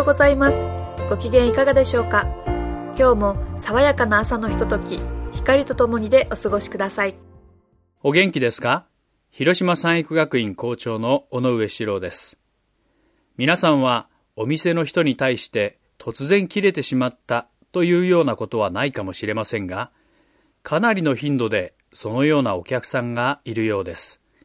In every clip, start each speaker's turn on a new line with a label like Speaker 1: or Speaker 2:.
Speaker 1: ございます。ご機嫌いかがでしょうか。今日も爽やかな朝のひととき、光とともにでお過ごしください。
Speaker 2: お元気ですか？広島三育学院校長の尾上史郎です。皆さんはお店の人に対して突然切れてしまったというようなことはないかもしれませんが、かなりの頻度でそのようなお客さんがいるようです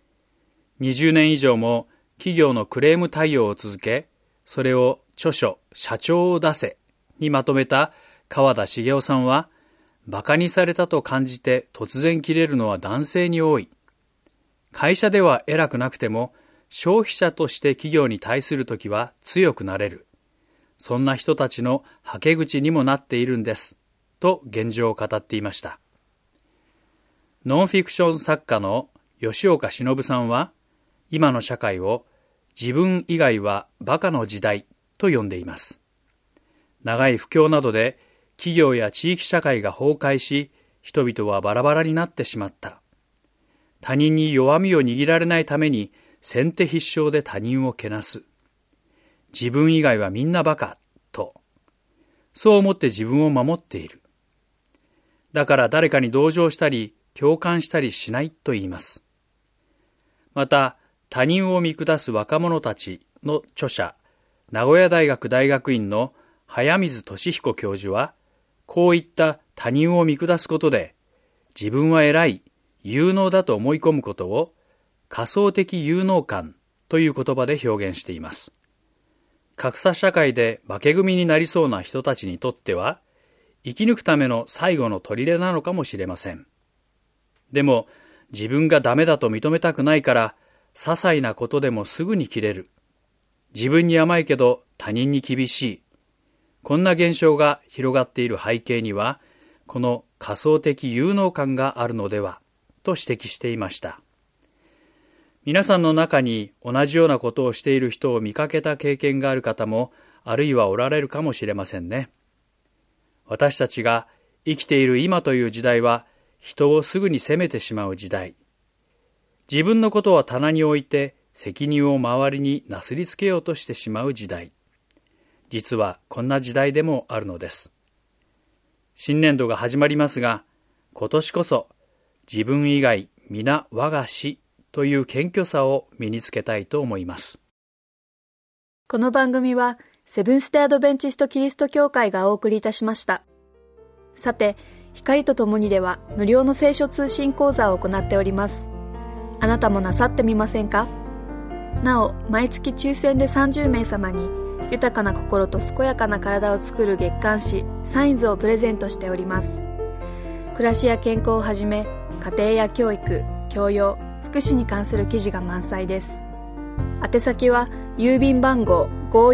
Speaker 2: 。20年以上も企業のクレーム対応を続け、それを著書社長を出せにまとめた川田茂雄さんは、馬鹿にされたと感じて突然切れるのは男性に多い。会社では偉くなくても消費者として企業に対するときは強くなれる。そんな人たちのはけ口にもなっているんですと現状を語っていました。ノンフィクション作家の吉岡忍さんは、今の社会を自分以外は馬鹿の時代と呼んでいます。長い不況などで企業や地域社会が崩壊し、人々はバラバラになってしまった。他人に弱みを握られないために先手必勝で他人をけなす。自分以外はみんな馬鹿と、そう思って自分を守っている。だから誰かに同情したり共感したりしないと言います。また、他人を見下す若者たちの著者、名古屋大学大学院の早水俊彦教授は、こういった他人を見下すことで、自分は偉い、有能だと思い込むことを仮想的有能感という言葉で表現しています。格差社会で負け組になりそうな人たちにとっては、生き抜くための最後の砦なのかもしれません。でも、自分がダメだと認めたくないから、些細なことでもすぐに切れる。自分に甘いけど他人に厳しい。こんな現象が広がっている背景には、この仮想的有能感があるのでは、と指摘していました。皆さんの中に同じようなことをしている人を見かけた経験がある方も、あるいはおられるかもしれませんね。私たちが生きている今という時代は、人をすぐに責めてしまう時代。自分のことは棚に置いて責任を周りになすりつけようとしてしまう時代。実はこんな時代でもあるのです。新年度が始まりますが、今年こそ自分以外皆我が師という謙虚さを身につけたいと思います。
Speaker 1: この番組はセブンステアドベンチストキリスト教会がお送りいたしました。さて、光とともにでは無料の聖書通信講座を行っております。あなたもなさってみませんか？なお、毎月抽選で30名様に豊かな心と健やかな体を作る月刊誌サインズをプレゼントしております。暮らしや健康をはじめ、家庭や教育、教養、福祉に関する記事が満載です。宛先は郵便番号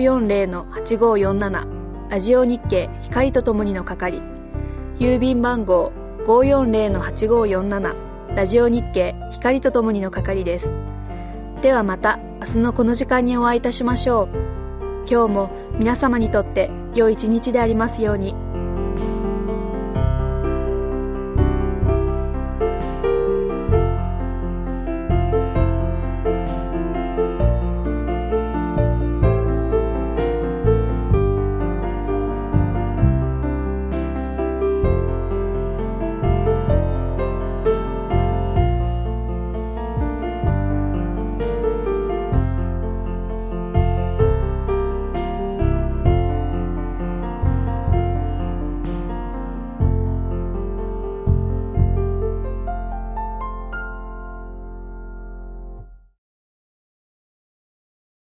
Speaker 1: 540-8547 ラジオ日経光とともにの係、郵便番号 540-8547 ラジオ日経光とともにの係です。ではまた明日のこの時間にお会いいたしましょう。今日も皆様にとって良い一日でありますように。